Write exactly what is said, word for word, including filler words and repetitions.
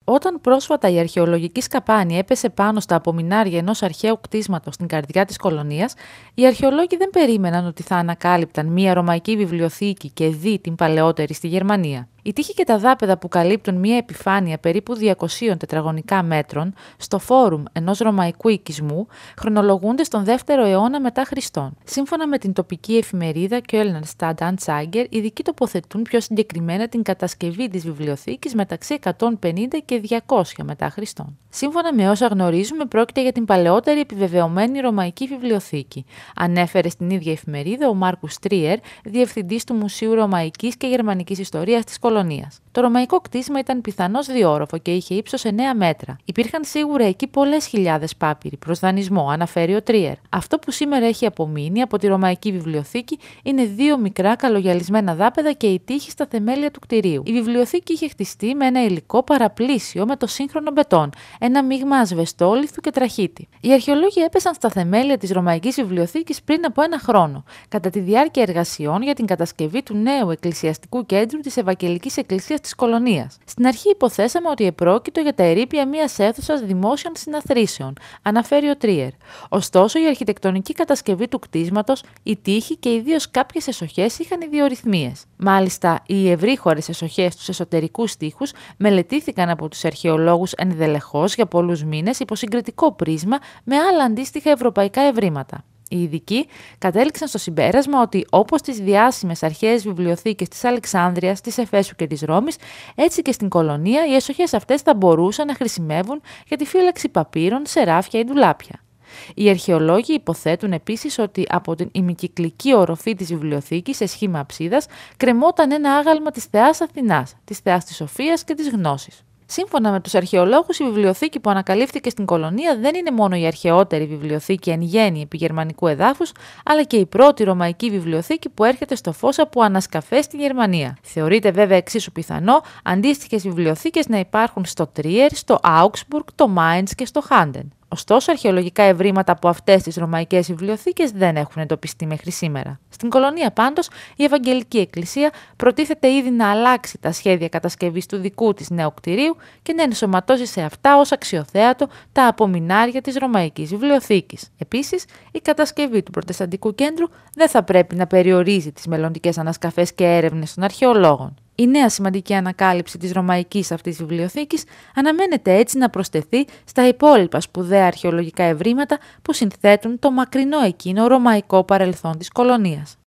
Όταν πρόσφατα η αρχαιολογική σκαπάνη έπεσε πάνω στα απομεινάρια ενός αρχαίου κτίσματος στην καρδιά της κολονίας, οι αρχαιολόγοι δεν περίμεναν ότι θα ανακάλυπταν μία ρωμαϊκή βιβλιοθήκη και δι την παλαιότερη στη Γερμανία. Οι τοίχοι και τα δάπεδα που καλύπτουν μία επιφάνεια περίπου διακοσίων τετραγωνικά μέτρων στο φόρουμ ενός ρωμαϊκού οικισμού χρονολογούνται στον δεύτερο αιώνα μετά Χριστόν. Σύμφωνα με την τοπική εφημερίδα Kölner Stadtanzeiger, οι ειδικοί τοποθετούν πιο συγκεκριμένα την κατασκευή της βιβλιοθήκης μεταξύ εκατόν πενήντα και διακόσια μετά Χριστόν. Σύμφωνα με όσα γνωρίζουμε, πρόκειται για την παλαιότερη επιβεβαιωμένη ρωμαϊκή βιβλιοθήκη, ανέφερε στην ίδια εφημερίδα ο Μάρκους Τρίερ, διευθυντής του Μουσείου Ρωμαϊκής και Γερμανικής Ιστορίας της Κολονίας. Το ρωμαϊκό κτίσμα ήταν πιθανώς διόροφο και είχε ύψος εννέα μέτρα. Υπήρχαν σίγουρα εκεί πολλές χιλιάδες πάπυροι προς δανεισμό, αναφέρει ο Τρίερ. Αυτό που σήμερα έχει απομείνει από τη ρωμαϊκή βιβλιοθήκη είναι δύο μικρά καλογιαλισμένα δάπεδα και οι τοίχοι στα θεμέλια του κτηρίου. Η βιβλιοθήκη είχε χτιστεί με ένα υλικό παραπλήσιο με το σύγχρονο μπετόν, ένα μείγμα ασβεστόλιθου και τραχίτη. Οι αρχαιολόγοι έπεσαν στα θεμέλια της ρωμαϊκής βιβλιοθήκης πριν από ένα χρόνο, κατά τη διάρκεια εργασιών για την κατασκευή του νέου εκκλησιαστικού κέντρου της Ευαγγελικής Εκκλησίας της Κολονίας. Στην αρχή υποθέσαμε ότι επρόκειτο για τα ερείπια μιας αίθουσας δημόσιων συναθρήσεων, αναφέρει ο Τρίερ. Ωστόσο, η αρχιτεκτονική κατασκευή του κτίσματος, οι τοίχοι και ιδίως κάποιες εσοχές είχαν ιδιορυθμίες. Μάλιστα, οι ευρύχωρες εσοχές στους εσωτερικούς τοίχους μελετήθηκαν από τους αρχαιολόγους ενδελεχώς για πολλούς μήνες υπό συγκριτικό πρίσμα με άλλα αντίστοιχα ευρωπαϊκά ευρήματα. Οι ειδικοί κατέληξαν στο συμπέρασμα ότι όπως στις διάσημες αρχαίες βιβλιοθήκες της Αλεξάνδρειας, της Εφέσου και της Ρώμης, έτσι και στην Κολονία οι εσοχές αυτές θα μπορούσαν να χρησιμεύουν για τη φύλαξη παπύρων, σεράφια ή ντουλάπια. Οι αρχαιολόγοι υποθέτουν επίσης ότι από την ημικυκλική οροφή της βιβλιοθήκης σε σχήμα αψίδας κρεμόταν ένα άγαλμα της θεάς Αθηνάς, της θεάς της Σοφίας και της Γνώσης. Σύμφωνα με τους αρχαιολόγους, η βιβλιοθήκη που ανακαλύφθηκε στην Κολονία δεν είναι μόνο η αρχαιότερη βιβλιοθήκη εν γέννη επί γερμανικού εδάφους, αλλά και η πρώτη ρωμαϊκή βιβλιοθήκη που έρχεται στο φως από ανασκαφές στη Γερμανία. Θεωρείται βέβαια εξίσου πιθανό αντίστοιχες βιβλιοθήκες να υπάρχουν στο Τρίερ, στο Augsburg, το Μάιντς και στο Χάντεν. Ωστόσο, αρχαιολογικά ευρήματα από αυτές τις ρωμαϊκές βιβλιοθήκες δεν έχουν εντοπιστεί μέχρι σήμερα. Στην Κολονία, πάντως, η Ευαγγελική Εκκλησία προτίθεται ήδη να αλλάξει τα σχέδια κατασκευής του δικού της νέου κτηρίου και να ενσωματώσει σε αυτά ως αξιοθέατο τα απομεινάρια της Ρωμαϊκής Βιβλιοθήκης. Επίσης, η κατασκευή του Προτεσταντικού Κέντρου δεν θα πρέπει να περιορίζει τις μελλοντικές ανασκαφές και έρευνες των αρχαιολόγων. Η νέα σημαντική ανακάλυψη της ρωμαϊκής αυτής βιβλιοθήκης αναμένεται έτσι να προσθεθεί στα υπόλοιπα σπουδαία αρχαιολογικά ευρήματα που συνθέτουν το μακρινό εκείνο ρωμαϊκό παρελθόν της Κολονίας.